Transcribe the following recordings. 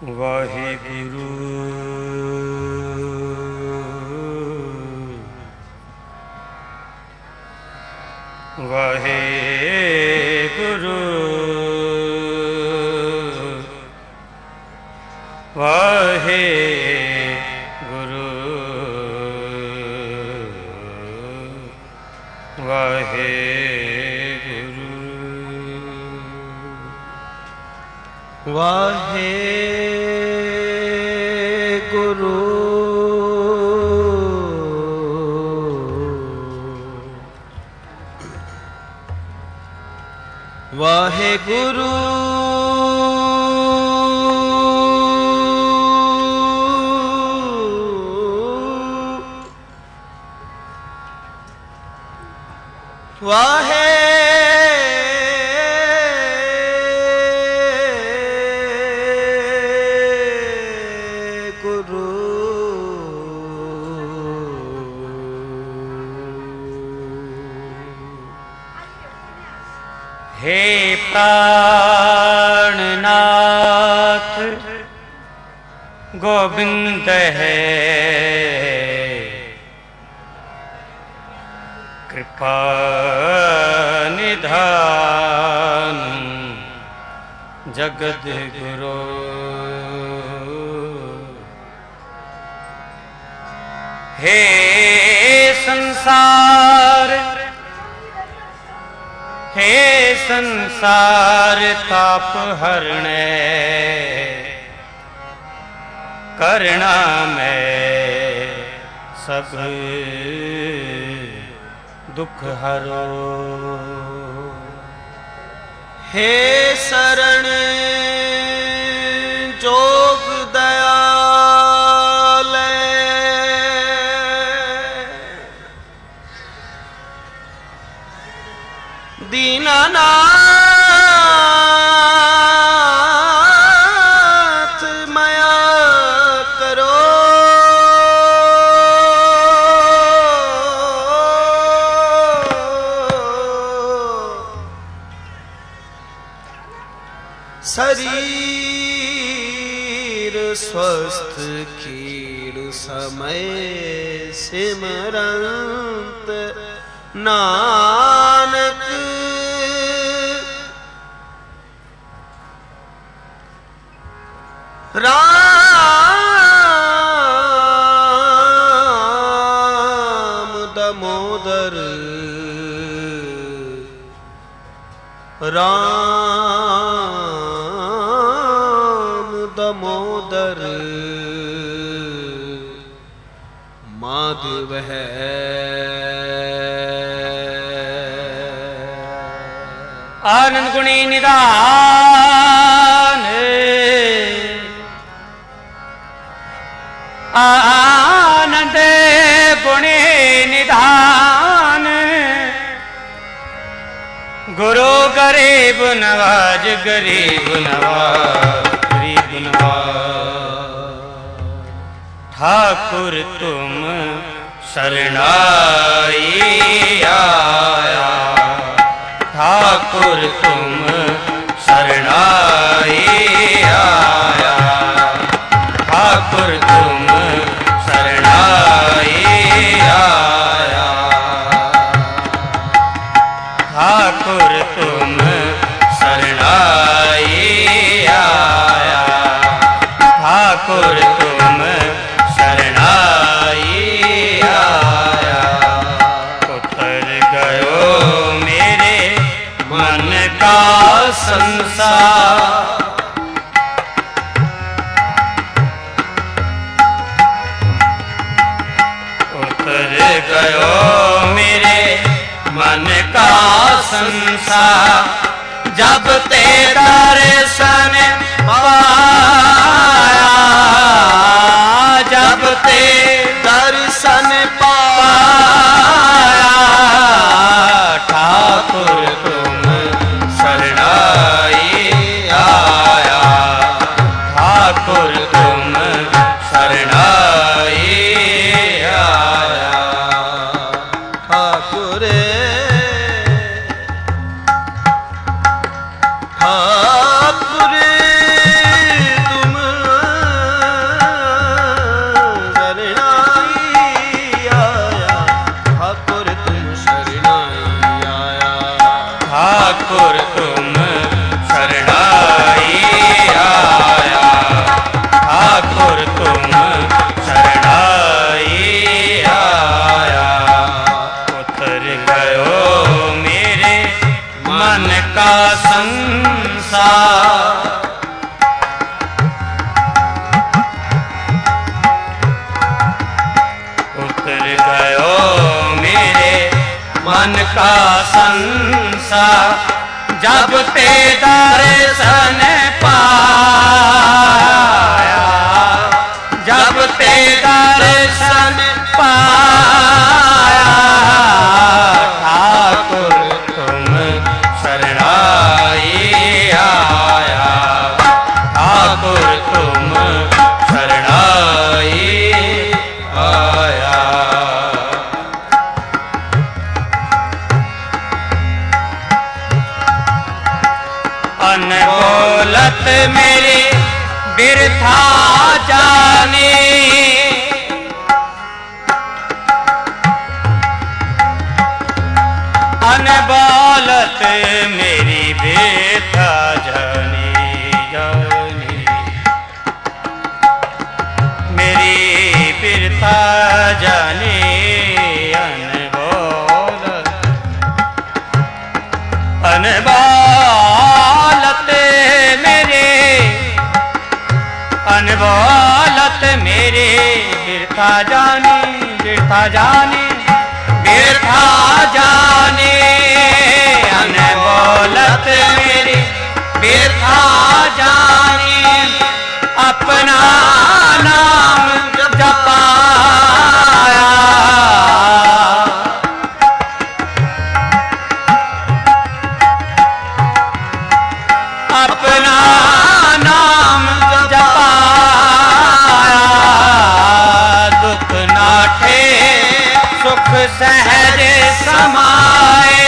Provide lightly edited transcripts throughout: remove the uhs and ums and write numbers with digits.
वाहिगुरु वाहिगुरु वाहिगुरु वाहिगुरु वाहिगुरु वाहिगुरु वाहिगुरु हे प्राणनाथ गोविंद है कृपा निधान जगद गुरु हे संसार ताप हरणे करना में सब दुख हरो हे शरण जोग दयाल दीनानाथ माया करो शरीर स्वस्थ कीड़ समय सिमरंत नानक राम दामोदर राम दामोदर माधव है आनंद गुणी निदान आनंद गुणी निधान गुरु गरीब नवाज गरीब नवाज गरीब नवाज ठाकुर तुम शरणाई आया ठाकुर तुम शरणाई आया ठाकुर तुम शरणाई आया ठाकुर तुम शरणाई आया ठाकुर तुम शरणाई आया उतर गयो मेरे मन का संसार उतर गयो मेरे मन का संसार जब तेरा दर्शन पाया जब ते दर्शन पाया ठाकुर तुम शरणाई आया ठाकुर तुम शरणाई आया ठाकुर ठाकुर तुम ठाकुर तुम शरणाई आया, ठाकुर तुम शरणाई आया। उतर गयो मेरे मन का संसार, उतर गयो मेरे मन का संसार। जब ते दर्शन पाया, जब ते दर्शन पाया, ठाकुर तुम शरणाई आया, ठाकुर तुम शरणाई आया। अनबोलत मेरे बिरथा जाने, अनबोलत मेरी बिरथा जाने, जाने मेरी बिरथा जाने। अनबोलत अनबोलत मेरे, अनबोलत मेरे बिरथा जाने, बिरथा जाने, बिरथा जाने। अनबोलत मेरे बिरथा जाने, अपना नाम जपाया, अपना नाम जपाया। दुख नाठे सुख सहज समाए,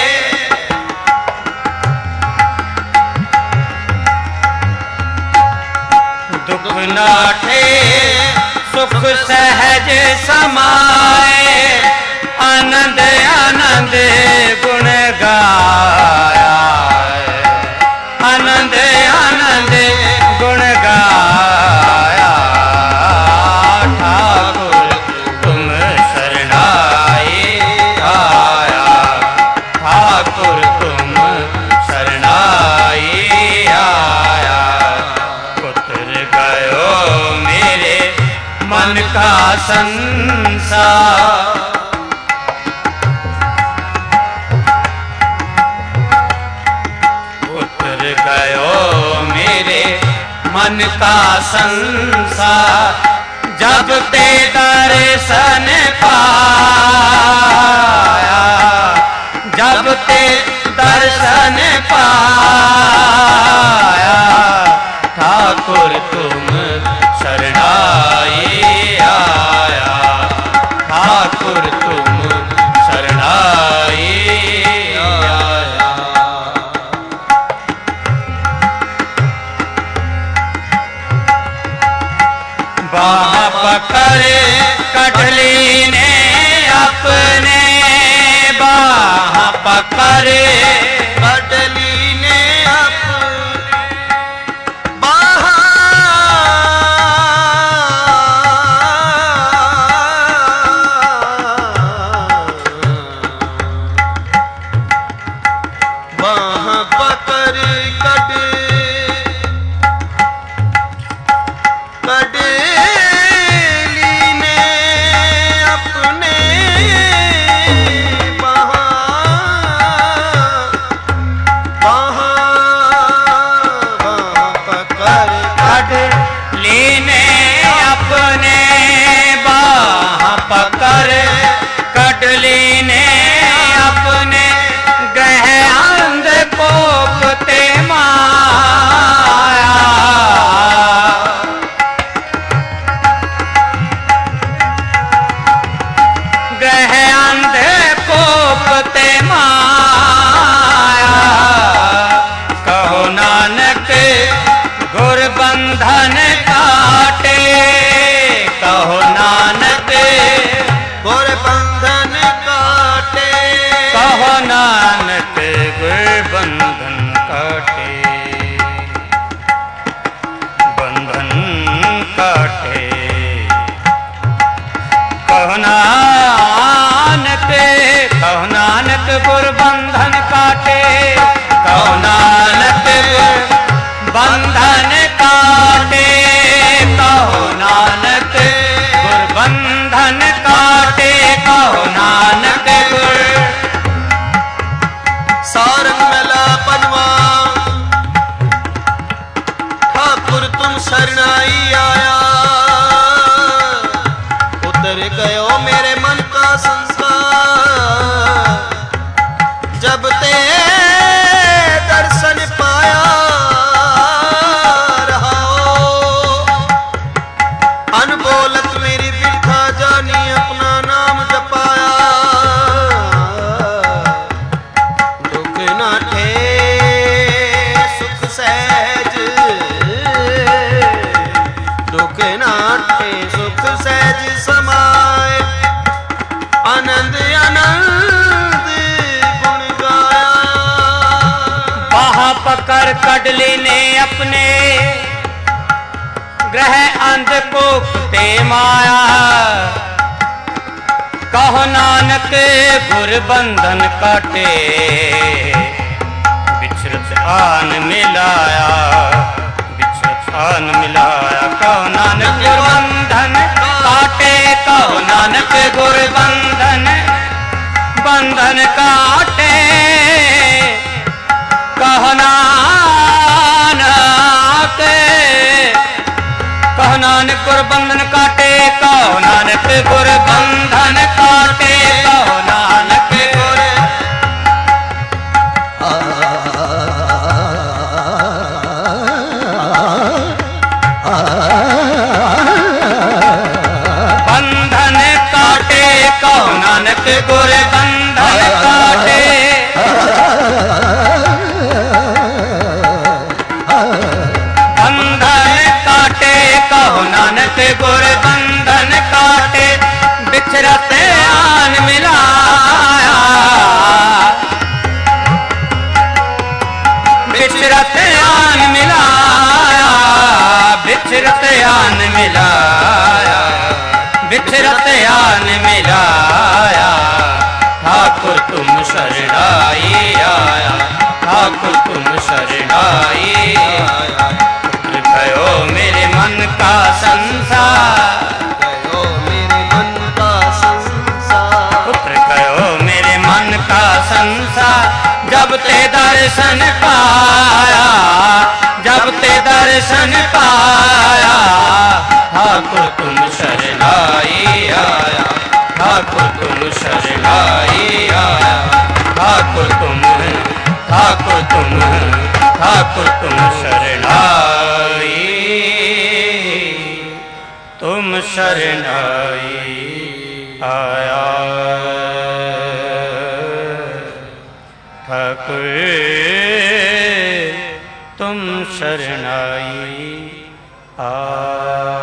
दुख नाठे सुख सहज समाए। आनंद आनंद गुण गाया, आनंद आनंद गुण गाया। ठाकुर तुम शरणाई आया, ठाकुर तुम शरणाई आया। उतर गयो मेरे मन का संसार, उतर गयो मेरे मन का संसार। जब ते दर्शन पाया, जब ते दर्शन पाया, ठाकुर तुम शरणाई आया, ठाकुर तुम शरणाई आया। बाह पकड़ कटली ने अपने, बाह पकड़ कटली ने अपने, बाह पकड़ कटली ने अपने, बाह मला बनवा ठाकुर तुम शरणाई आया उतर गयो मेरे मन का संसार जब ते दर्शन पाया रहा अनबोलत मेरी बिरखा जानी अपना नाम जपाया दुख ना थे सुख सहज दुख ना थे सुख सहज समाए आनंद आनंद गुण गाया बाहा पकड़ कडली ने अपने ग्रह अंधकूप ते माया कहो नानक गुर बंधन काटे बिछरत आन मिलाया बिछरत आन मिलाया कहो नानक गुर बंधन काटे कहो नानक गुर बंधन बंधन काटे कहो नानक गुर बंधन काटे कहो नानक गुर बंधन काटे कहो नानक गुर बंधन काटे कहो नानक गुर बंधन काटे कहो नानक गुर बंधन काटे बिछरत आन मिलाया बिछरत आन मिलाया बिछरत आन मिलाया बिछरत आन मिलाया ठाकुर तुम शरणाई आया ठाकुर तुम शरणाई आया गयो मेरे मन का संसार गयो मेरे मन का संसार पुत्र गयो मेरे मन का संसार जब ते दर्शन पाया जब ते दर्शन पाया ठाकुर तुम शरणाई आया ठाकुर तुम शरणाई आया ठाकुर तुम ठाकुर तुम ठाकुर तुम शरणाई तुम शरणाई आया ठाकुर तुम शरणाई आया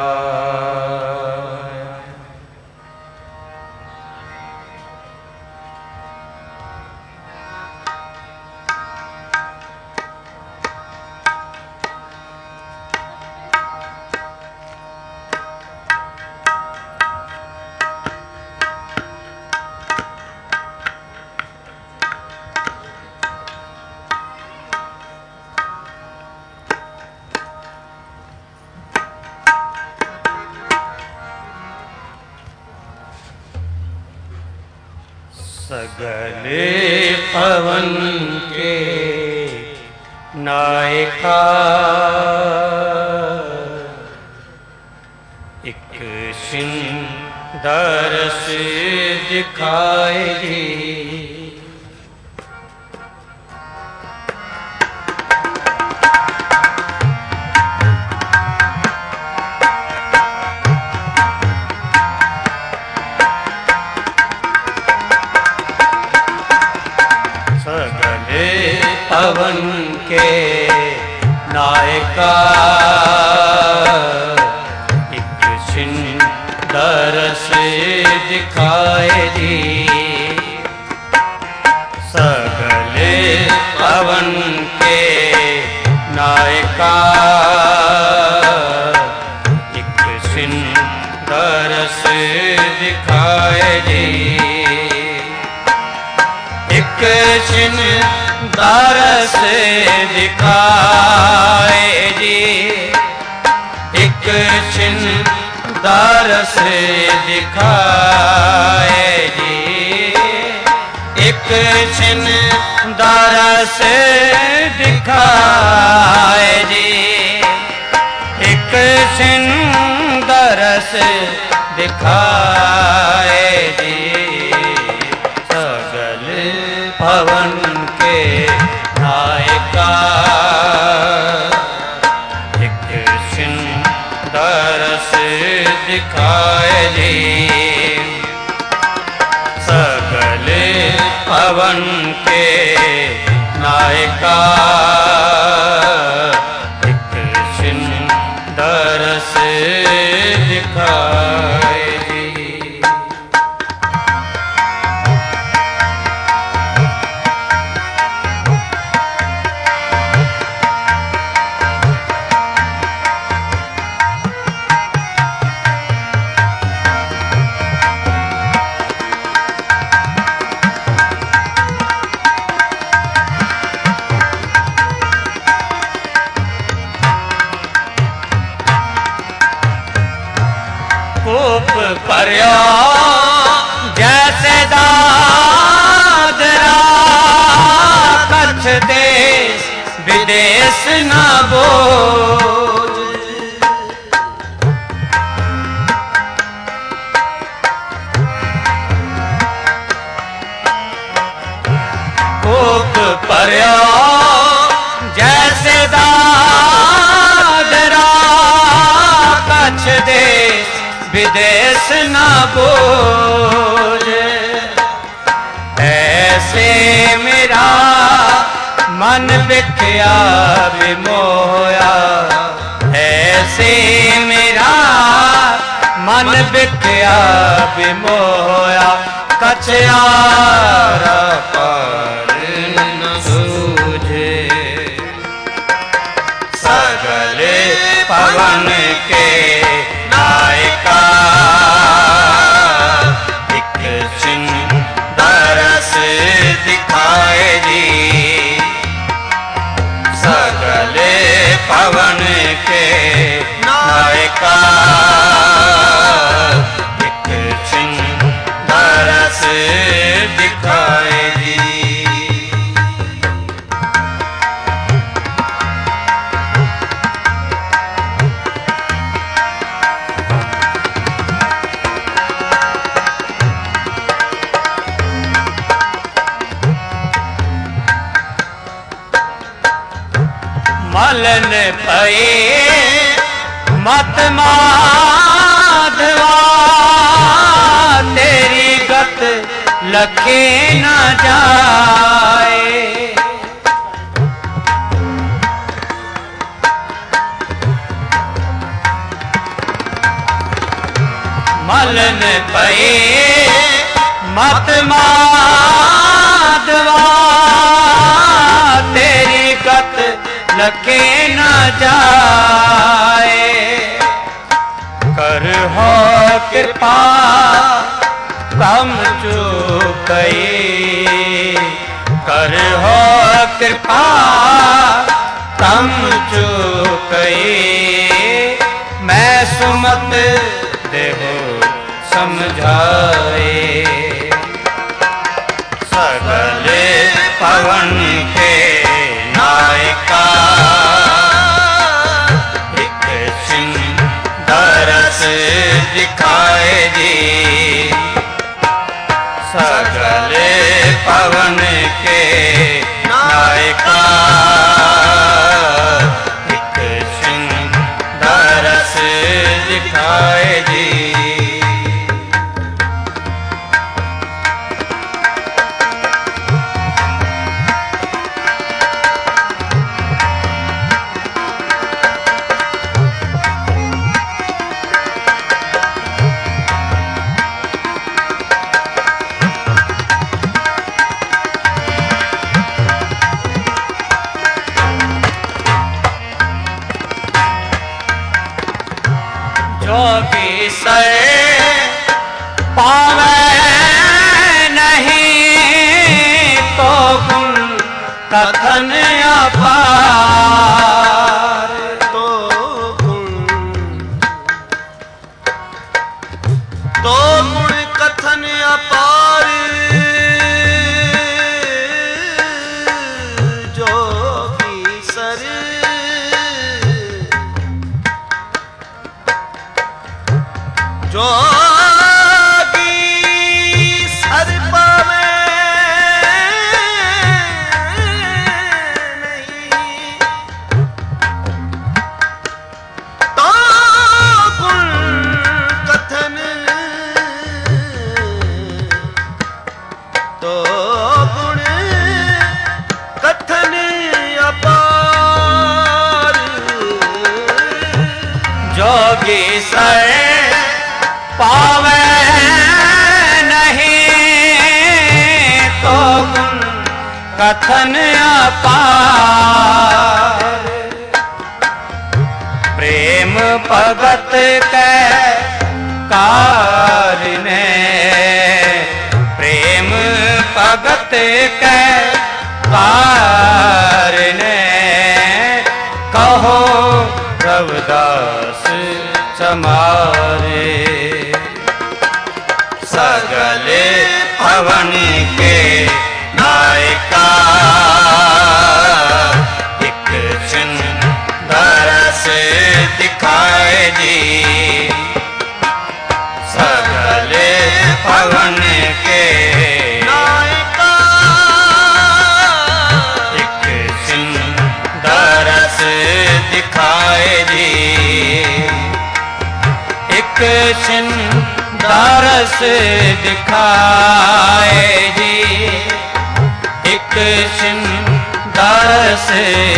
सगले पवन के नायका एक सुंदर से दिखाई पवन के नायका एक सुंदर से दिखाए दी सगले पवन के नायका एक सुंदर से दिखाए दी एक सुंदर से दिखाए जी एक सुंदर से दिखाए जी एक दरस दिखाए जी, एक दरस दिखाए जी, सगल पवन के नायका, एक दरस दिखाए जी, सगल पवन के नायका, एक दरस दिखाए जी। कोप पर्या जैसे दादरा, कच्छ देश विदेश न बोझ, कोप पर्या जैसे दादरा, कच्छ देश विदेश न बोझे, ऐसे मेरा मन बिख्या विमोया, ऐसे मेरा मन बिख्या विमोया, कच्छ यारा पार न सूझे, सगले पवन के नायका, एक दरस दिखाए जी, सगले पवन के नायका, एक दरस दिखाए जी। मलन पए मत माधवा, तेरी गत लखे न जाए, मलन पए मत माधवा, तेरी गत लखे न जाए, कर हो कृपा कम चूकई, कर हो कृपा कम चूकई, मैं सुमत देहो समझाए, सगले पवन के नायका, एक दरस दिखाए जी, सगले पवन के नायका, एक दरस दिखाए जी। जो विषय पावे नहीं, तो गुण कथन अपार, तो गुण कथन अपार, जिसर पावे नहीं तो गुण कथन अपार। प्रेम भगत के कारणे प्रेम भगत के कारणे कहो रविदास समारे। सगले भवन के नायका एक छिन दरस दिखाए जी। सगले भवन के नायका एक छिन दरस दिखाए जी। एक छिन दरस दिखाए जी। एक छिन दरस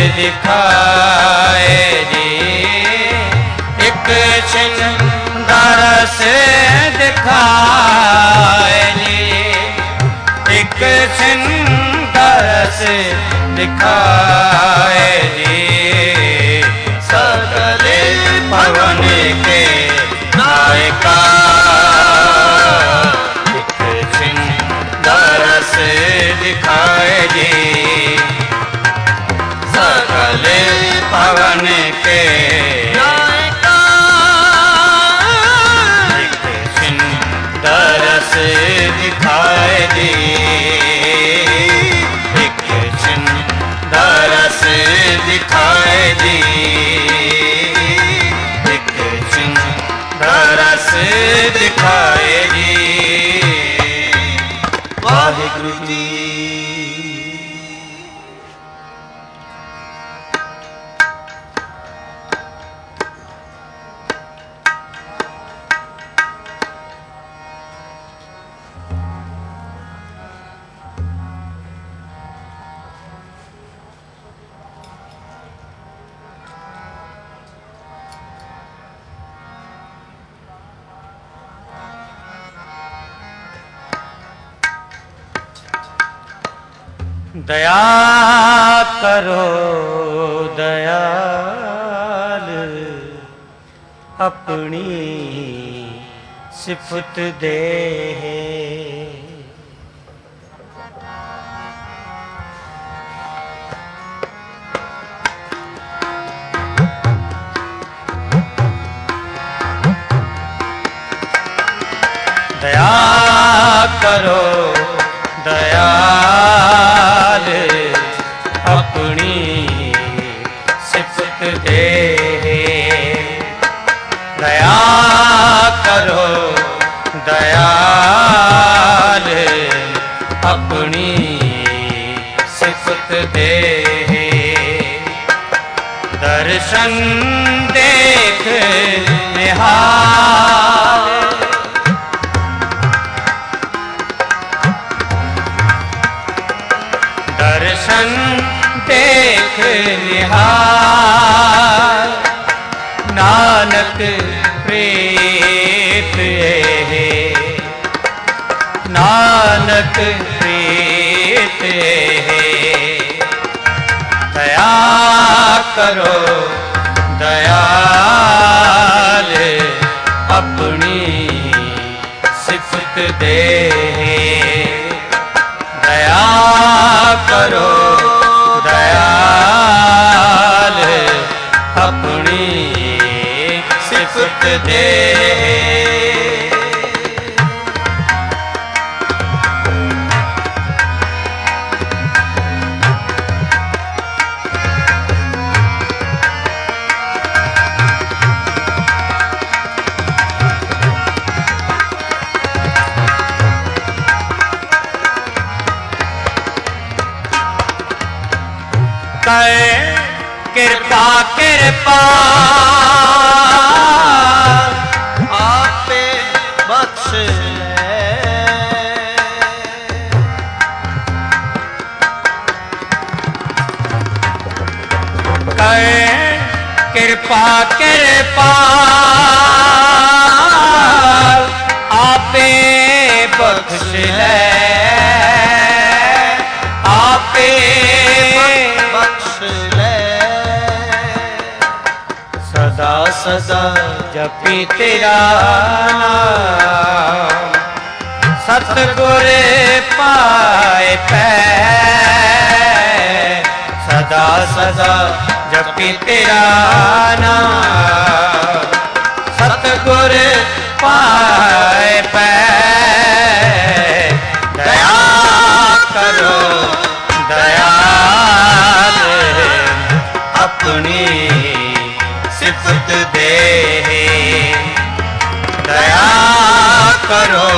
दिखाए जी। एक छिन दरस दिखाए जी। एक छिन दरस दिखाए जी। सगले भवन के नायका एक छिन दरस दिखाए जी। सगले भवन के नायका एक छिन दरस दिखाए जी। एक छिन दरस दिखाए जी। एक छिन दरस दिखाए जी। वाहिगुरु जी। दया करो दयाल अपनी सिफत दे। दया करो दयाल अपनी सिफत दे। दया करो दयाल अपनी सिफत दे। दर्शन देख निहाल दर्शन देख निहाल। नानक प्रीत है नानक प्रीत है। दया करो दयाल अपनी सिफत दे। दया करो दयाल अपनी सिफत दे। कृपा कृपा आपे बख्श कृपा कृपा आपे बख्श ले, आपे बख्श ले। सदा सदा जपी तेरा नाम, सतगुर पाए पै। सदा सदा जपी तेरा नाम, सतगुर पाए पै। दया करो दयाल, अपनी सिफत दे। दया करो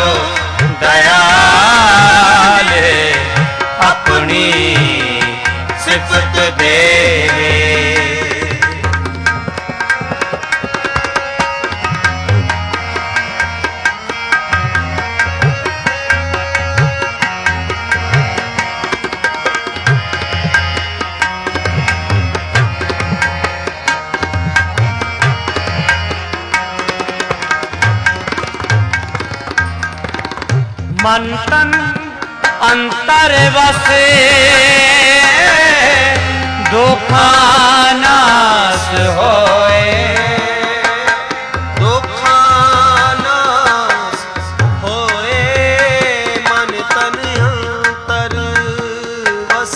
दयाल, अपनी सिफत दे। मन तन अंतर वसे, दुखा नाश होए। दुखा नाश होए, मन तन अंतर वस।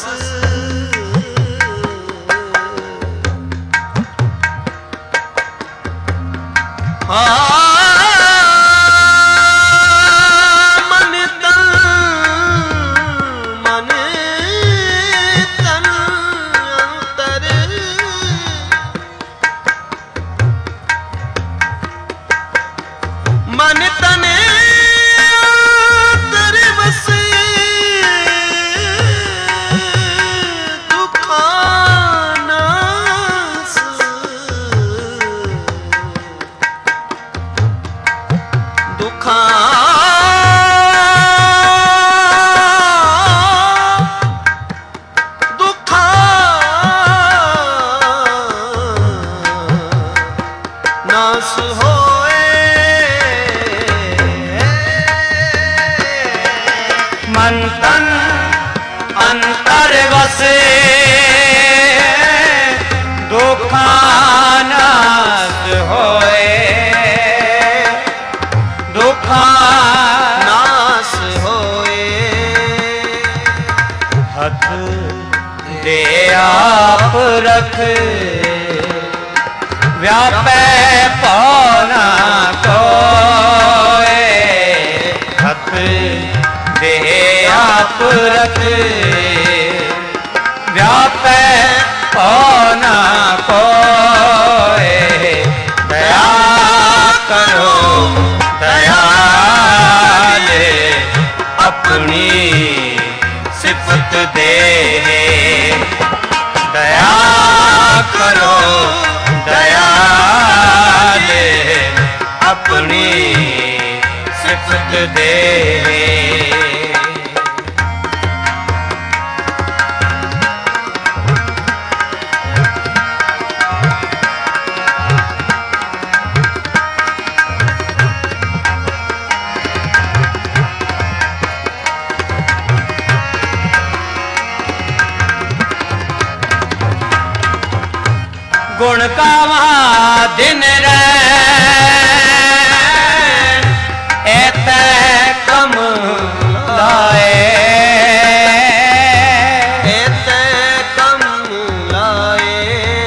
मन तने अंतर बसे, दुखा नाश। दुखा दुखा नाश होए। मन तन अंतर वसे, दुखा नाश होए। दुखा नाश होए। हथ दे आप रख, व्यापै पौना कोए। हथ दे आप रख, व्यापै पौना कोए। दया करो दयाल, अपनी सिफत दे। दया करो दयाल, अपनी सिफत दे। गुण गावा दिन रैन, एते कम लाए। एते कम लाए।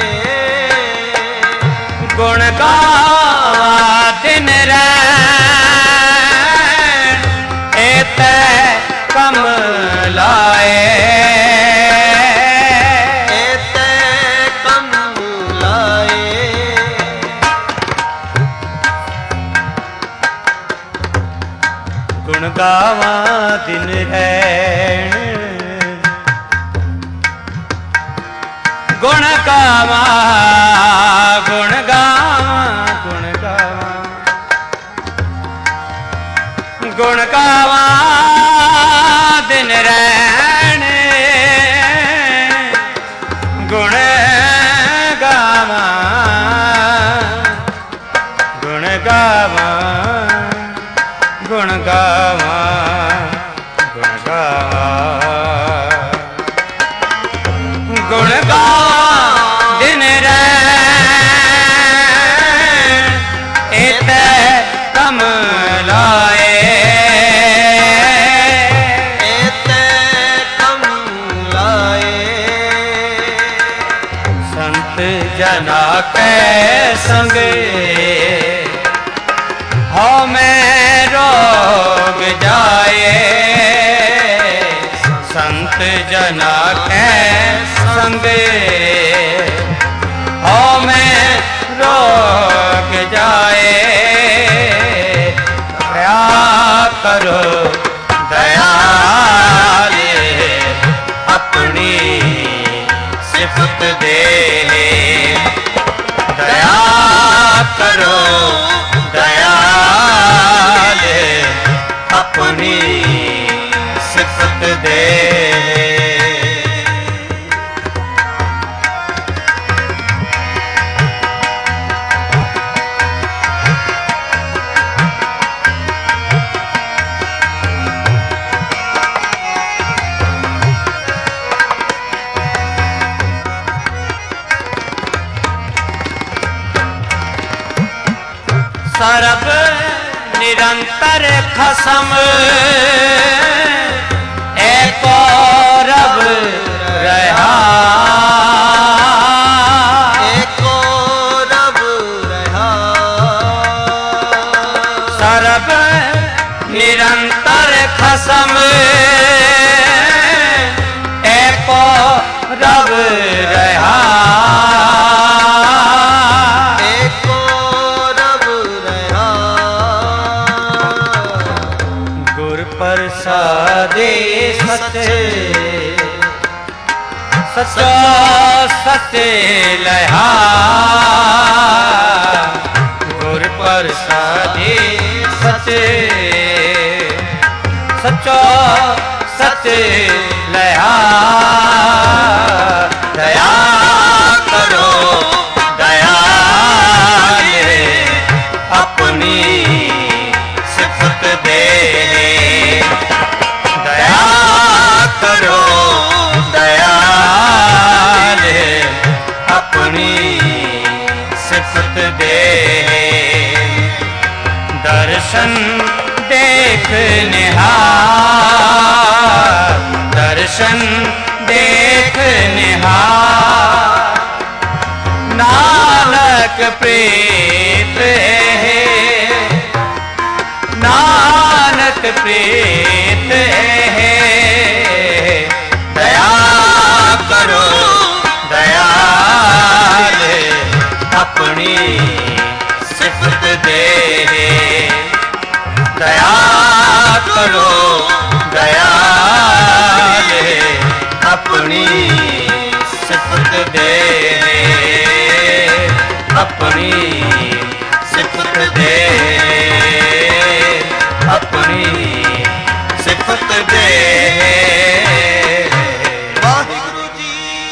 गुण गावा दिन रैन, एते कम लाए। गुण गावा दिन रैन, गुण गावा गुण गावा गुण गावा गुण गावा दिन रैन। गुण गावा गावां दिन रैन एते कम लाए एते कम लाए संत जना के संगे हो में रोग जाए संत जना के संगे हो में रोग जाए दया करो दयाले अपनी सिफत दे दया करो दयाले अपनी सिफत दे सरब निरंतर खसम एको रब रहा एको रब रहा सरब निरंतर खसम एको रब रहा प्रसादे सचे सचा सचे लहा गुर प्रसादे सचे सचा सचे लहा दया करो दयाले अपनी सिफत दे दया करो दयाले अपनी सिफत दे दर्शन देख निहार दर्शन देख निहार नानक प्रीत है नानक प्रीत है दया करो दयाले अपनी सिफत दे दया करो दयाले अपनी सिफत दे अपनी सिफत दे अपनी सिफत दे वाहिगुरु जी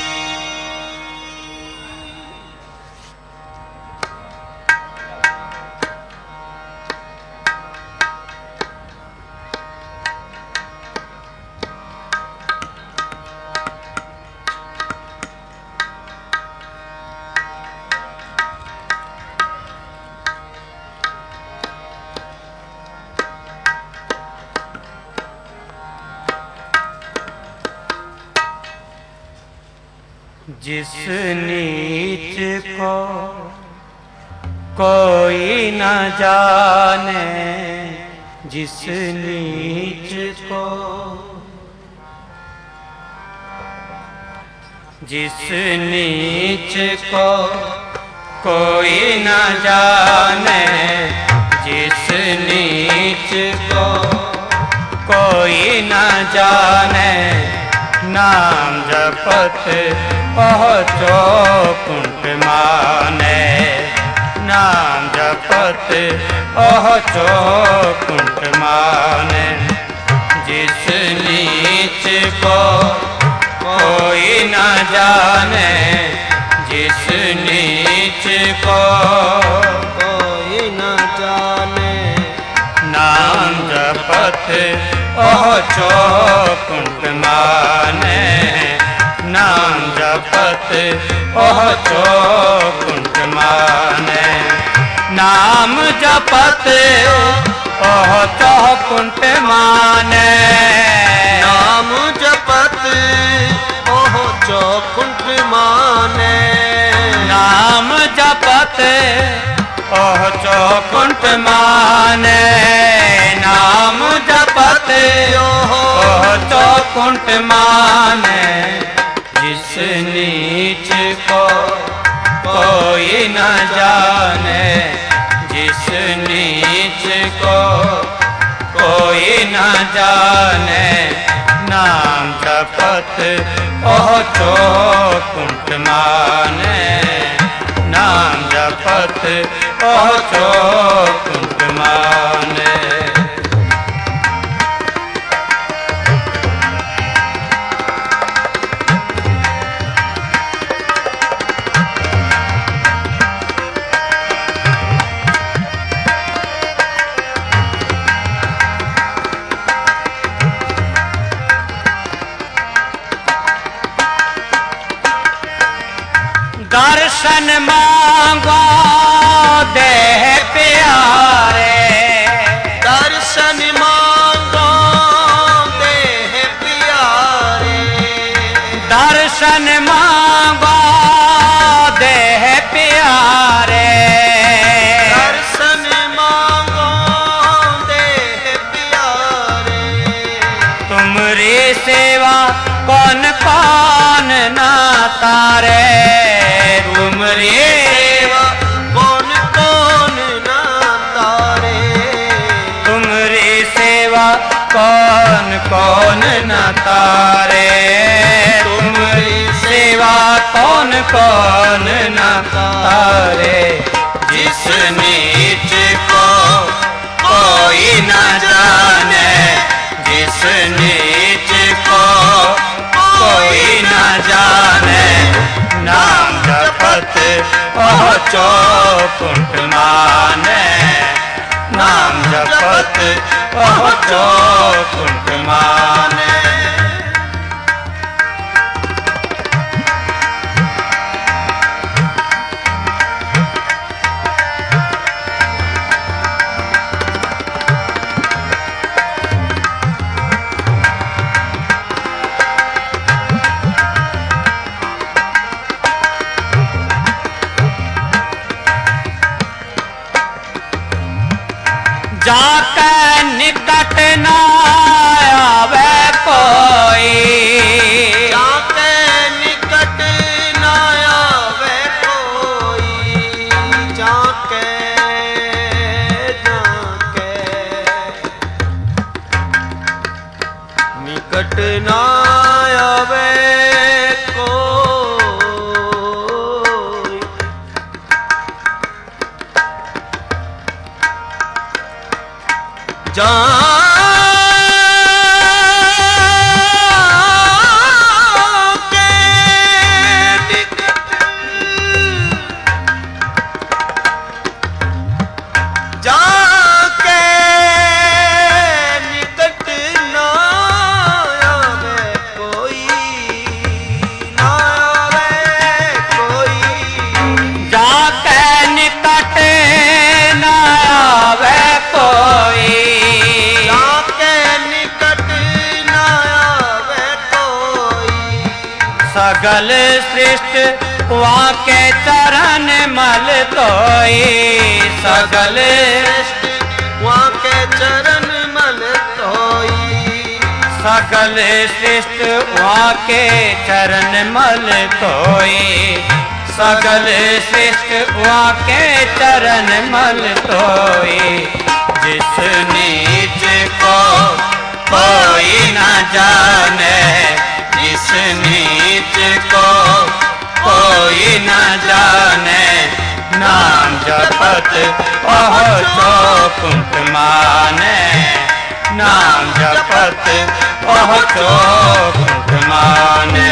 जिस नीच को कोई न जाने जिस नीच को जिस नीच को कोई न जाने जिस नीच को कोई न जाने नाम जपत पहुँचो कुंठ माने नाम जपत पहुँचो कुंठ माने जिस नीच को कोई न जाने जिस नीच को कोई न जाने नाम जपत पहुँचो कुंठ माने नाम जपत ओह कुंठ माने। नाम जपत ओह कुंठ माने। नाम जपत ओह कुंठ माने। नाम जपत ओह कुंठ माने। नाम जपत ओह कुंठ माने। जिस नीच को कोई न जाने। जिस नीच को कोई न जाने। नाम जपत ओह कुंठ माने। नाम जपत ओह कुंठ माने। दर्शन मांगो देह प्यारे। दर्शन मांगो देह प्यारे। दर्शन मांगो देह प्यारे। दर्शन मांगो देह प्यारे। तुमरी सेवा कौन कौन ना तारे। तुमरी सेवा कौन कौन ना तारे। तुमरी सेवा कौन कौन न तारे। तुमरी सेवा कौन कौन न तारे। जिस नीच को कोई न जाने। जिस नीच को कोई न जाने। नाम जपत ओह कुंठ माने। नाम जपत ओह कुंठ माने। जाके निकट न आवे कोई। जाके निकट न आवे कोई। जाके जाके निकट न आवे कोई। जाके निकट। जाके निकट ना आवे कोई। ना आवे कोई। जाके निकट न आवे कोई। जाके निकट ना आवे कोई। सगल सृष्टि वाके चरण मल तोई। सगल वहाँ के चरण मल धोई। सकल सृष्टि वाके चरण मल तोई। सकल सृष्टि वाके चरण मल तोई। जिस नीच को कोई न जाने। जिस नीच को कोई न जाने। नाम जपत ओह कुंठ माने। नाम जपत ओह कुंठ माने।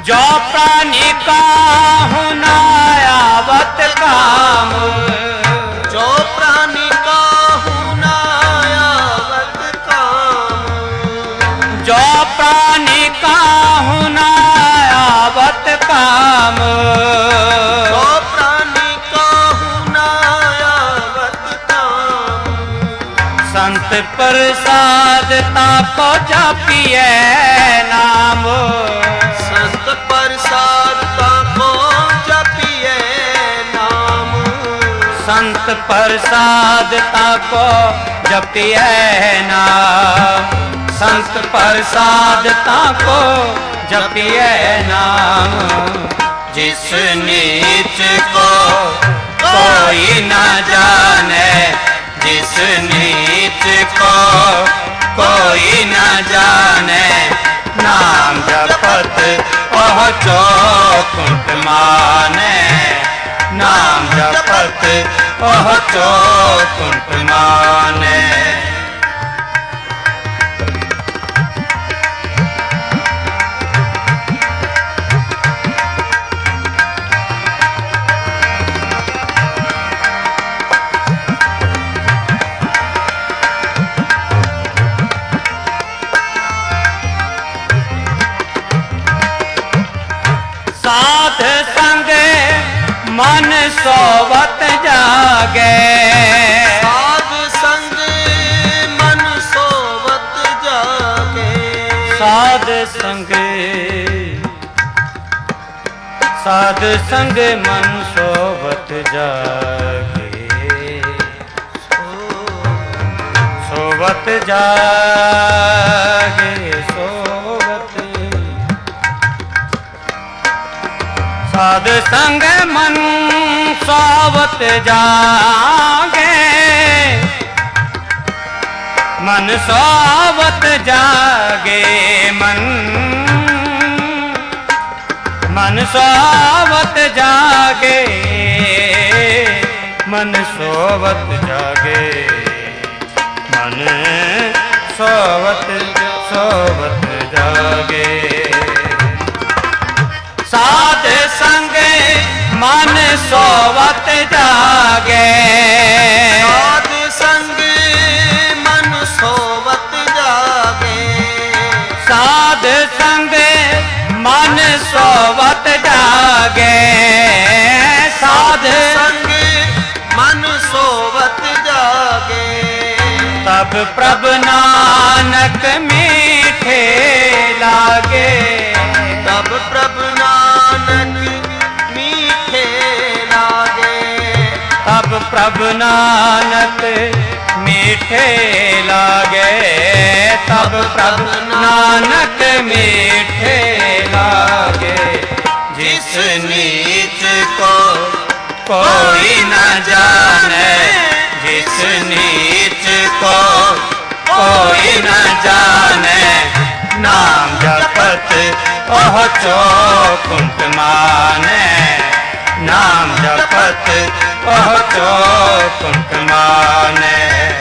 जो प्राणी काहू न आवत काम, जो प्राणी काहू न आवत काम, जो प्राणी काहू न आवत काम, जो प्राणी काहू न आवत काम। संत प्रसाद ताको जपिए नाम, संत प्रसाद ताको जपिए नाम, संत प्रसाद ताको जपिए नाम, संत प्रसाद ताको जपिए नाम। जिस नीच को कोई न जाने, जिस नीच को कोई न जाने, नाम जपत ओह चौकुंठ माने, नाम जपत ओह चौकुंठ माने। साध संग मन सोवत जागे, साध संग मन सोवत जागे, साध संग, साध संग मन सोवत जागे, सोवत जागे, सोवत। साध संग मन सोवत जागे, मन सोवत जागे, मन, मन सोवत जागे, मन सोवत जागे, मन सोवत सोवत जागे। साध संग मन सोवत जागे, साध संग मन सोवत जागे, साध संग मन सोवत जागे, साध संग मन सोवत जागे। तब प्रभु नानक मीठे लागे, तब प्रभु नानक मीठे लागे, तब प्रभु नानक मीठे लागे, तब प्रभु नानक मीठे लागे। जिस नीच को कोई न जाने, जिस नीच को कोई न जाने, नाम जपत ओह चौकुंठ माने, नाम जपत ओह चौकुंठ माने।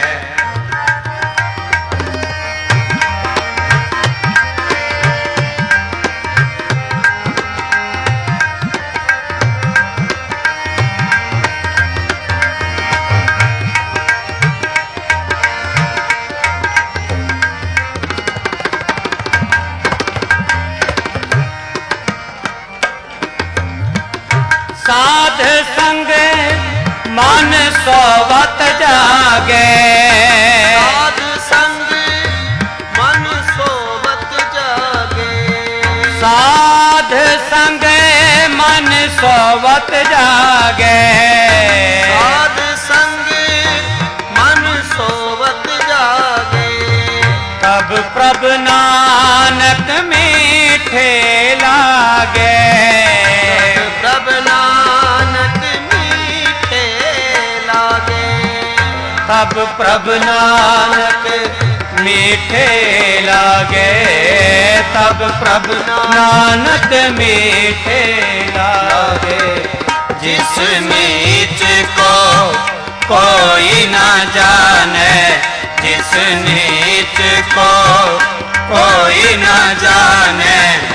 साध संग मन सोवत जागे, साध संग मन सोवत जागे, साध संग मन सोवत जागे, साध संग मन सोवत जागे। तब प्रभु नानक मीठे लागे, प्रभु नानक मीठे लागे, तब प्रभु नानक मीठे लागे, तब प्रभु नानक मीठे लागे। जिस नीच को कोई न जाने, जिस नीच को कोई न जाने,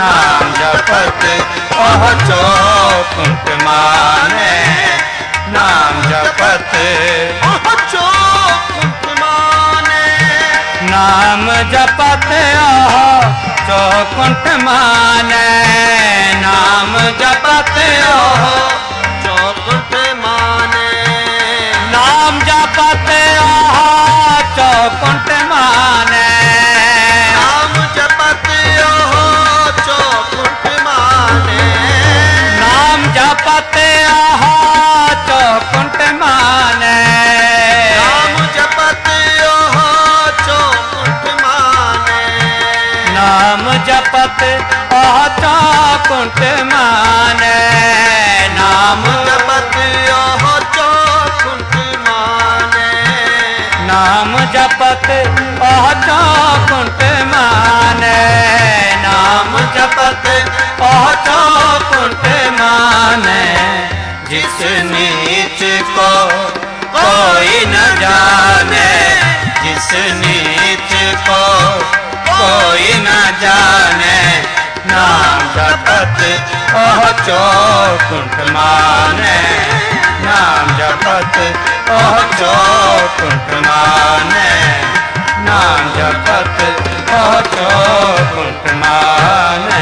नाम जपत ओह चौकुंठ माने, नाम जपत ओह चौकुंठ माने, नाम जपत ओह चौकुंठ माने, नाम जपत ओह चौकुंठ माने, नाम जपत ओह चौकुंठ माने, नाम जपत ओह चौकुंठ माने, नाम जपत ओह चौकुंठ माने, नाम जपत ओह चौकुंठ माने, नाम जपत ओह चौकुंठ माने, नाम जपत ओह चौकुंठ माने, नाम जपत ओह चौकुंठ माने, नाम जपत ओह चौकुंठ माने, जिस नीच को कोई न जाने, जिस नीच को कोई न जाने, नाम जपत ओह चौकुंठ माने, नाम जपत ओह चौकुंठ माने, नाम जपत ओह चौकुंठ माने।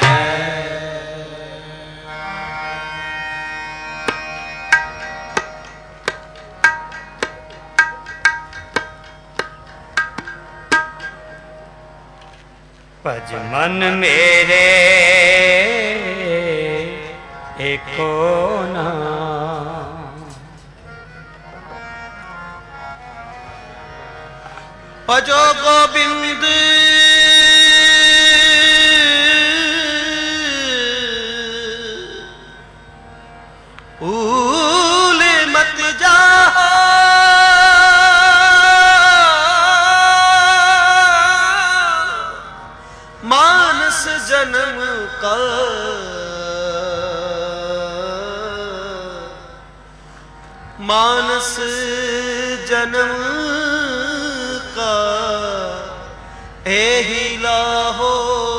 भज मन मेरे एको नाम, भजो गोविंद भूल मत जाओ, मानस जन्म का मानस जन्म का ही लाहो,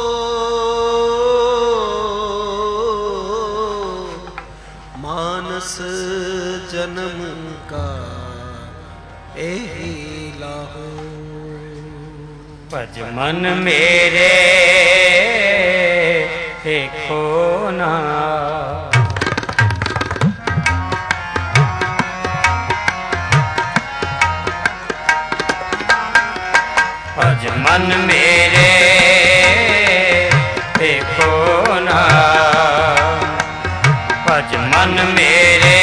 मानस जन्म का ही लाहो। भज मन मेरे एको नाम, भज मन मेरे एको नाम, भज मन मेरे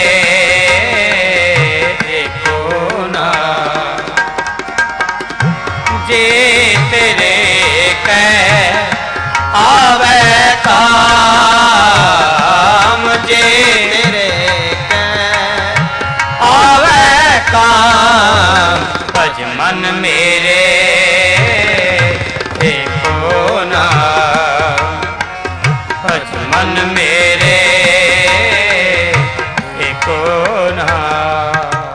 एको नाम, जे तेरे कै आवे काम, जे तेरे कै आवे काम, भज मन मेरे एको नाम, भज मन मेरे एको नाम।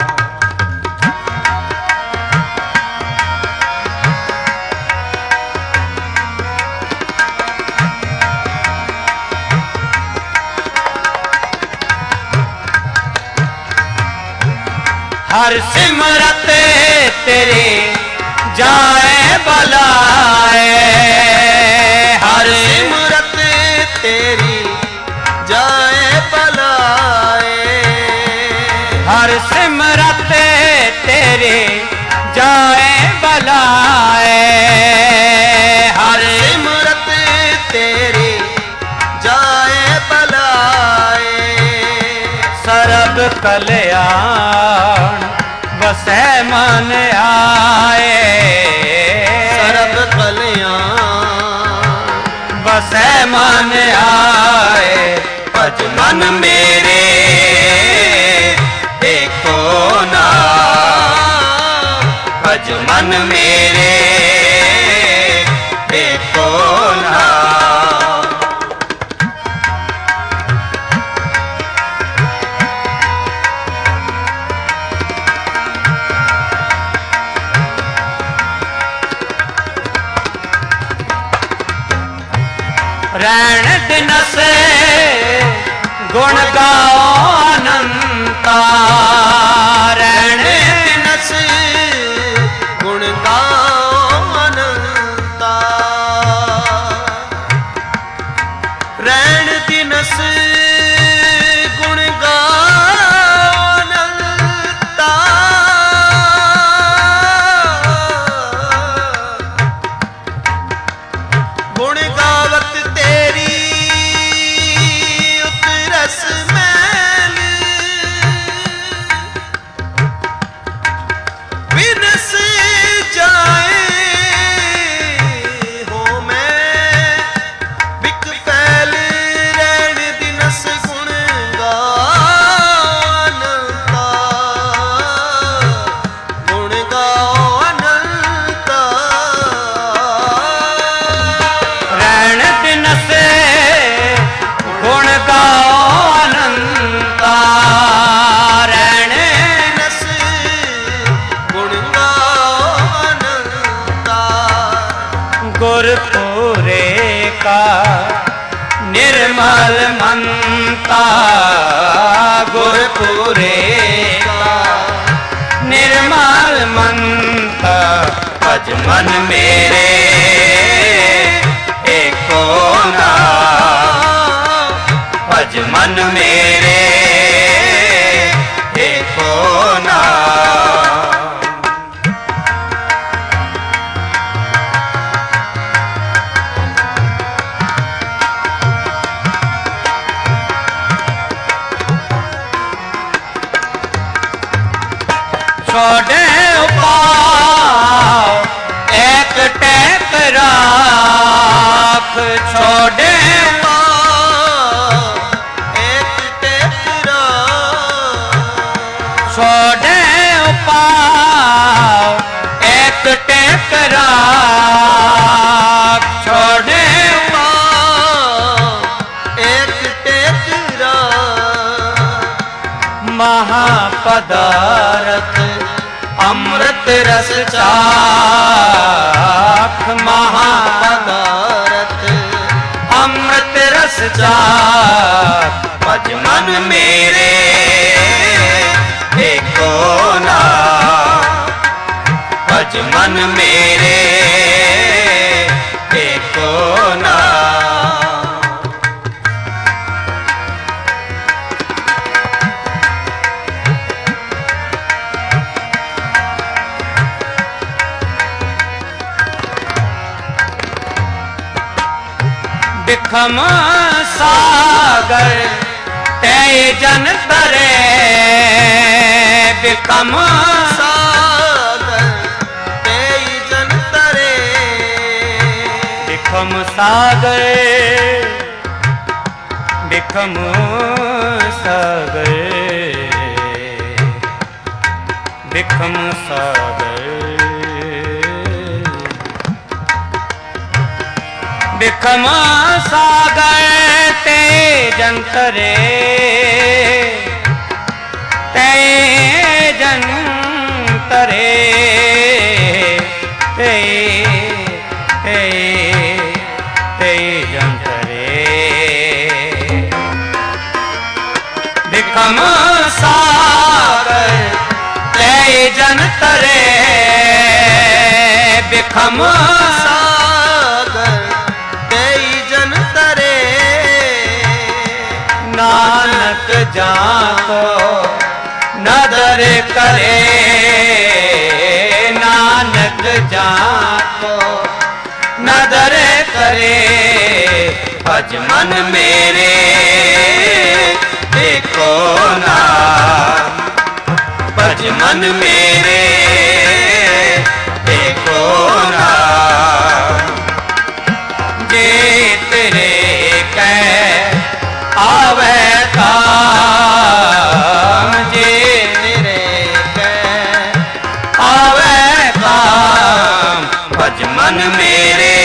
हर सिमरत तेरे जाए बलाए, हर सिमरत तेरी जाए बलाए, हर सिमरत तेरे जाए बलाए, हर सिमरत तेरी जाए बलाए, सरब कल्याण बसै मन आए, सरब कल्याण बसै मन आए, भज मन मेरे एको नाम, भज मन मेरे एको नाम। रैण दिन से गुण गाओ अनंता, रैण दिन से गुण गाओ अनंता, रैण दिन से गुण गाओ अनंता, गुण गावत तेरी उतरस मैल, विनस जाए हो मैं बिक फैल, रैण दिनस गुण गाओ अनंता, गुण गाओ अनंता, रैण दिन से गुण गाओ अनंता, रैण दिनस गुण गाओ अनंता, गुरपुरे का निर्मल मनता, गुरपुरे का निर्मल मनता, भज मन मेरे एको नाम, भज मन मेरे एको नाम। छोड़े उपाय एक टेक राख, छोड़े एक टेकरा, छोड़े उपाय एक टेक राख, छोड़े एक टेकरा, महापदारथ अमृत रस चाख, महापदारथ अमृत रस चाख, भज मन मेरे एको नाम, भज मन मेरे एको नाम। बिखम सागर तय जन तरे, बिखम सागर तेई जन तरे, बिखम सागर, बिखम सागर, बिखम सागर, बिखम सागर ते जंतरे, ते जंतरे, ते ते ते जंतरे, बिखम सागर ते जंतरे, बिखम सागर तेई जन तरे, नानक जाको नदर करे, नानक जाको नदर करे, भज मन मेरे एको नाम, भज मन मेरे एको नाम। जे तेरे कै आवे काम, जे तेरे कै आवे काम, भज मन मेरे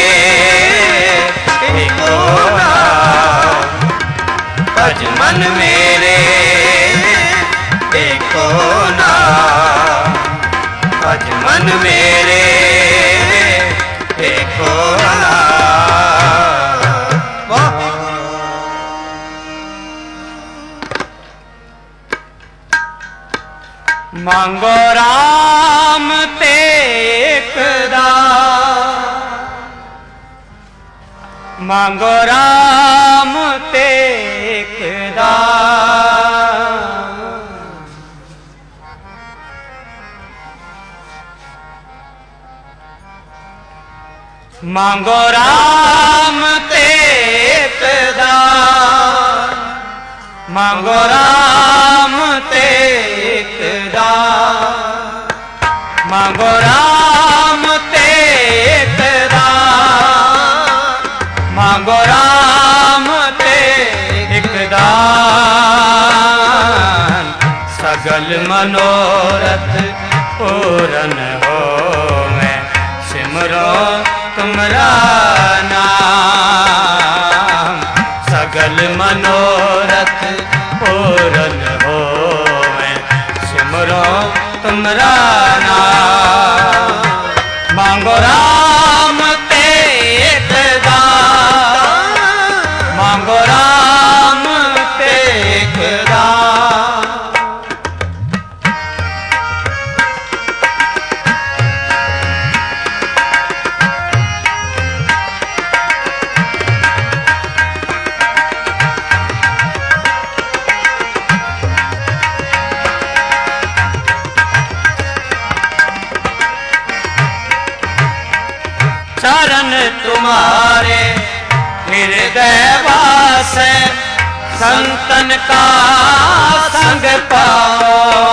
एको नाम, भज मन मेरे एको नाम, भज मन मेरे एको नाम। वाह मांगो राम ते एकदार, मांगो राम ते एकदार, मांगो राम ते एकदार, मांगो राम ते एकदार, मांगो राम ते एकदार, मांगो राम ते एकदार, सगल मनोरथ पूरन हो मैं सिमरो तुमरा नाम, सगल मनोरथ पूरन हो मैं सिमरो तुमरा नाम, मांगो राम ते एकदार, मांगो राम ते एकदार, चरण तुम्हारे हृदय वासे संतन का संग पाओ,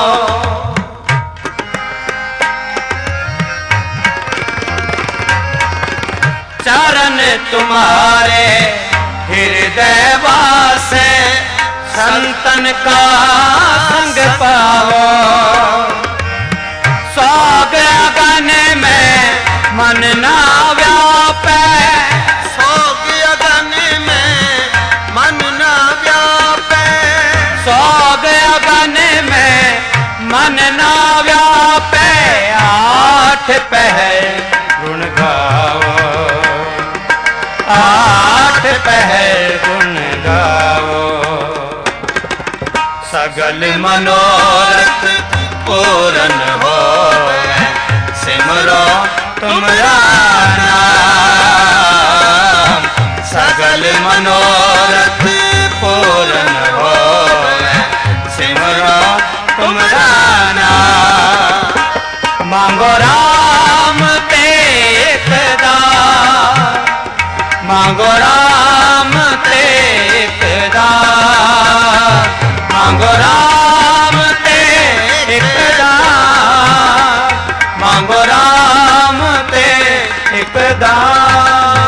चरण तुम्हारे हृदय वासे संतन का संग पाओ, सोग अगन में मन ना व्यापे, सोग अगन में मन ना व्यापे, सोग अगन में मन ना व्यापे, आठ पहर गुण गाओ, आठ पहर गुण गाओ, सगल मनोरथ पूरन हो सिमरो तुमरा नाम, सगल मनोरथ पूरन हो सिमरो तुमरा नाम, मांगो राम ते एकदार, मांगो राम ते एकदार, मांगो राम ते एकदार, मांगो राम ते एकदार,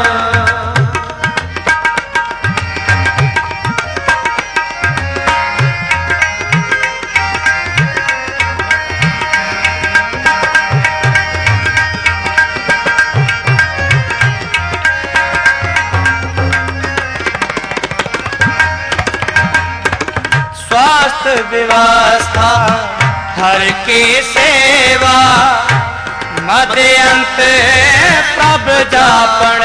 स्वास्थ्य व्यवस्था हर की सेवा, मध्य अंत प्रभ जापण,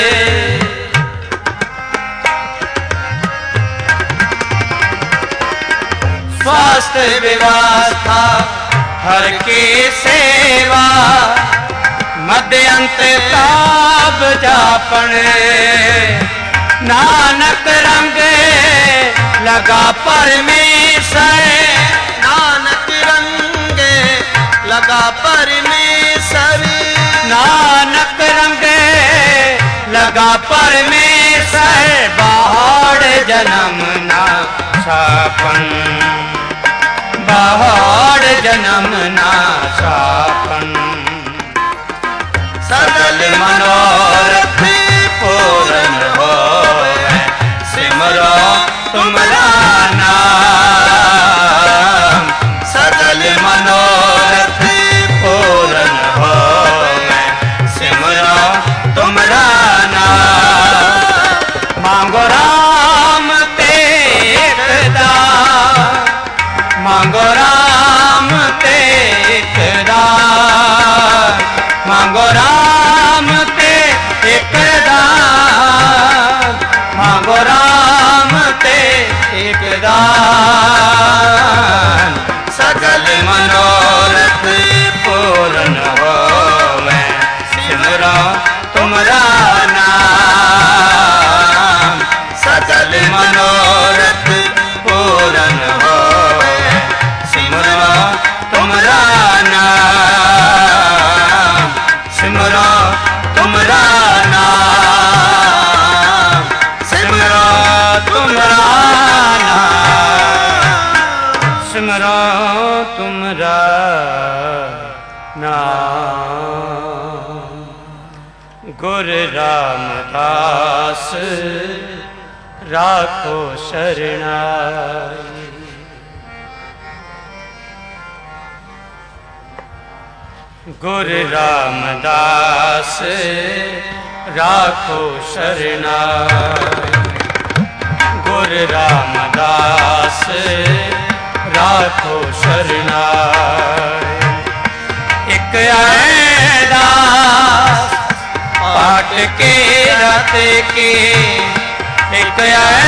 स्वास्थ्य व्यवस्था हर की सेवा, मध्य अंत प्रभ जापण, नानक रंग लगा परमेश्वर, नानक रंग लगा परमेश्वर, नानक रंग लगा परमेश्वर, बाहर जन्म ना छापन, बाहर जन्म ना छापन, सगल मनोरथ पूरन हो सिमरो तुमरा नाम, सगल मनोरथ पूरन हो सिमरो तुमरा नाम, मांगो राम ते एकदार, मांगो राम ते एकदार, मांगो राम ते एकदार, मांगो राम ते एकदार, सगल मनोरथ पूर्ण होवे, सिमरो तुमरा नाम। सकल मनोरथ पूर्ण होवे, सिमरो तुमरा नाम। सिमरो तुमरा नाम, सिमरो तुमरा नाम, सिमरो तुमरा नाम। गुर रामदास राखो शरणाई। गुर रामदास राखो शरणाई। गुर रामदास राखो शरणाई। एक दास पाठ के रत के, एक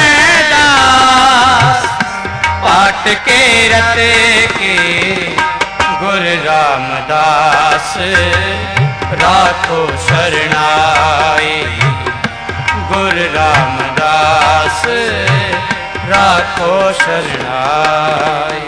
दास पाठ के रत के, गुर रामदास राखो शरणाई। गुर रामदास राखो शरणाई।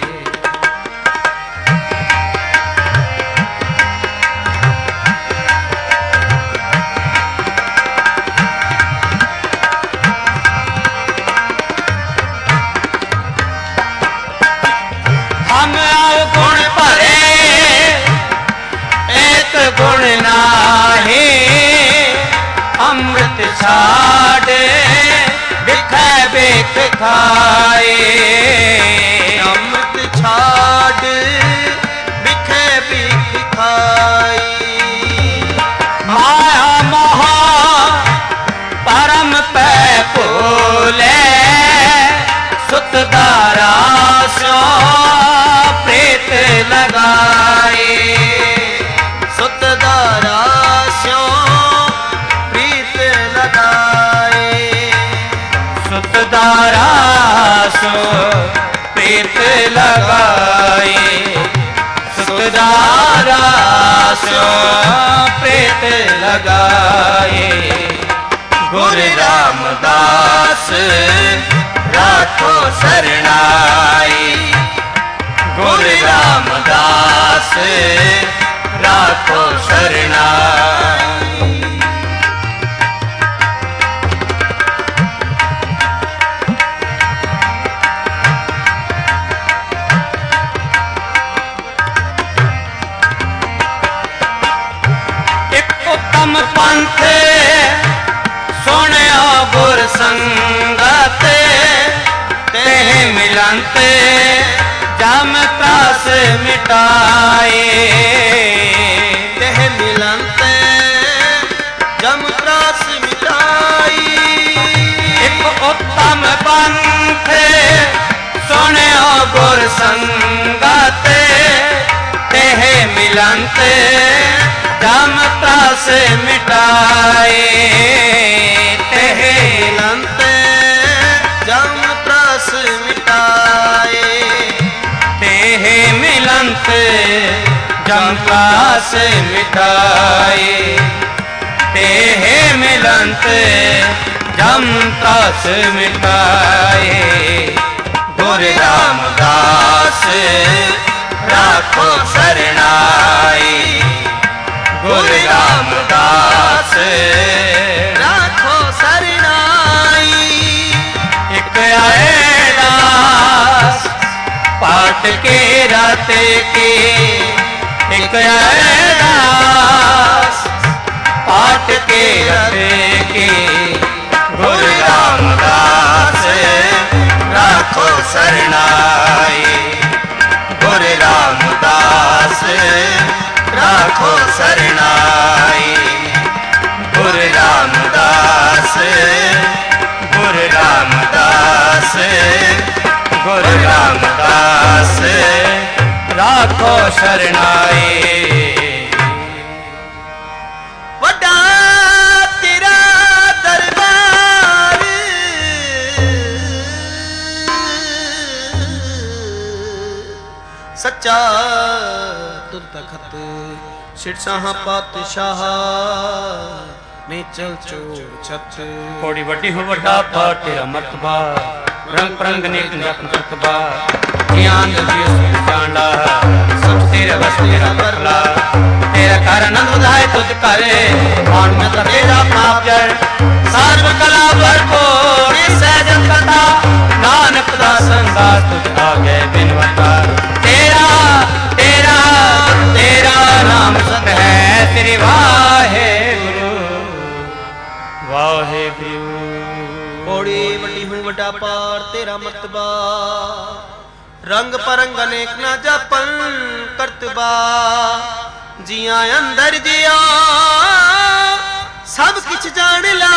हम गुण भरे एक गुण नाहे, अमृत छाड़ बिखै बिख खाए। अमृत छाड़ बिखे बिख खाई। माया मोह परम पै भूले, सुत दारा सो प्रीत लगाए। सुत दारा स्यों प्रीत लगाए। सुत दारा सो प्रीत लगाए। सुत दारा सो प्रीत लगाए। गुर रामदास राखो शरणाई। गुर रामदास राखो शरणाई। एक उत्तम पंथ सुनियो गुर संगत, तेह मिलंत जम त्रास मिटाए। तेह मिलंत जम त्रास मिटाई। एक उत्तम पंथ सुनियो गुर संगत, तेह मिलंत जम त्रास मिटाए। तेह मिलंत जम त्रास मिटाए। तेह मिलंत जम त्रास मिटाए। तेह मिलंत जम त्रास मिटाए। गुर रामदास राखो शरणाई। गुर रामदास राखो शरणाई। एक दास पाठ के रात के, एक दास पाठ के रात के, गुर रामदास राखो शरणाई। गुर रामदास राखो शरणाई। गुर रामदास, गुर रामदास, गुर रामदास राखो शरणाई। वड्डा तेरा दरबार, ਸੱਚਾ ਤੁਧ ਤਖਤ ਸਿਰ ਸਾਹ ਪਾਤਸ਼ਾਹ ਨੇ ਚਲ ਚੋਰ ਛਤ ਕੋੜੀ ਵੱਡੀ ਹੋ ਵੱਡਾ ਪਾ ਤੇਰਾ ਮਰਤਬਾ ਰੰਗ ਪ੍ਰੰਗ ਨੇਕ ਨਕ ਮਰਤਬਾ ਗਿਆਨ ਦਸਿਓ ਜਾਣਦਾ ਸਭ ਤੇਰੇ ਵਸ ਤੇਰਾ ਕਰਲਾ ਤੇਰਾ ਕਰ ਆਨੰਦ ਵਧਾਏ ਤੁਧ ਕਰੇ ਮਾਨ ਮੈਂ ਤਾਂ ਤੇਰਾ ਪਾਪ ਜਰ ਸਰਬ ਕਲਾ ਭਰਪੂਰ ਸਹਿਜ ਕਥਾ ਨਾਨਕ ਦਾ ਸੰਗਾ ਤੁਝ ਆਗੇ ਬਿਨਵਤਾ ਤੇਰਾ ਤੇਰਾ ਤੇਰਾ ਨਾਮ ਸਤ ਹੈ ਤੇਰੇ ਵਾਹਿਗੁਰੂ ਵਾਹਿਗੁਰੂ ਕੋੜੀ ਵੱਡੀ ਹੂੰ ਵੱਡਾ ਪਾਰ ਤੇਰਾ ਮਰਤਬਾ ਰੰਗ ਪਰੰਗ ਅਨੇਕ ਨਾ ਜਪਨ ਕਰਤਬਾ ਜੀਆਂ ਅੰਦਰ ਜਿਆ ਸਭ ਕਿਛ ਜਾਣ ਲਾ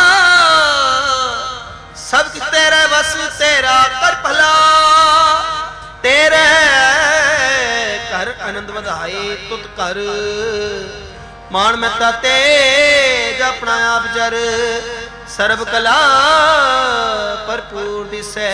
ਸਭ ਕਿਛ ਤੇਰੇ ਵਸ ਤੇਰਾ ਕਰ ਭਲਾ ਤੇਰੇ ਘਰ ਆਨੰਦ ਵਧਾਏ ਤੁਤ ਕਰ ਮਾਣ ਮਹਿਤਾ ਤੇਜ ਆਪਣਾ ਆਪ ਜਰ ਸਰਬ ਕਲਾ ਭਰਪੂਰ ਦਿਸੈ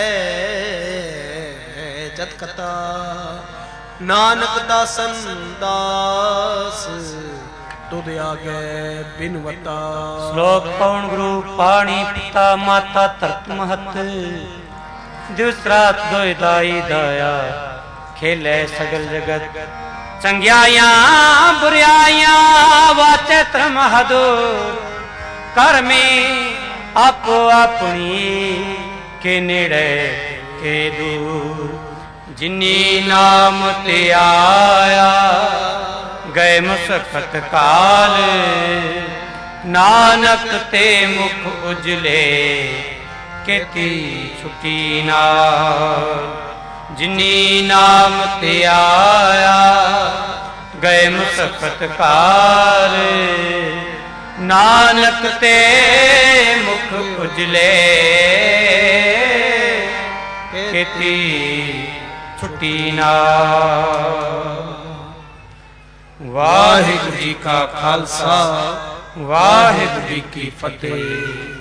ਜਤ ਕਤਾ ਨਾਨਕ ਦਾਸਨ ਦਾਸ ਤੁਧ ਆਗੇ ਬਿਨਵਤਾ ਸ਼ਲੋਕ ਪਵਨ ਗੁਰੂ ਪਾਣੀ ਪਿਤਾ ਮਾਤਾ ਧਰਤ ਮਹਤ ਦਿਵਸ ਰਾਤ ਦੋਇ ਦਾਈ ਦਾਇਆ ਖੇਲੇ ਸਗਲ ਜਗਤ ਚੰਗਿਆਈਆਂ ਬੁਰਿਆਈਆਂ ਵਾਚੇ ਧਰਮ ਹਦੂਰ ਕਰਮੀ ਆਪੋ ਆਪਣੀ ਕੇ ਨੇੜੇ ਕੇ ਦੂਰ ਜਿਨੀ ਨਾਮ ਤੇ ਆਇਆ ਗਏ ਮੁਸਕਤ ਕਾਲ ਨਾਨਕ ਤੇ ਮੁਖ ਉਜਲੇ ਕੀਤੀ ਛੁਟੀ ਨਾਲ ਜਿਨੀ ਨਾਮ ਤੇ ਆਇਆ ਗਏ ਮੁਸਕਤ ਕਾਲ ਨਾਨਕ ਤੇ ਮੁਖ ਉਜਲੇ ਕੀਤੀ ਛੁੱਟੀ ਨਾਲ ਵਾਹਿਗੁਰੂ ਜੀ ਕਾ ਖਾਲਸਾ ਵਾਹਿਗੁਰੂ ਜੀ ਕੀ ਫਤਿਹ।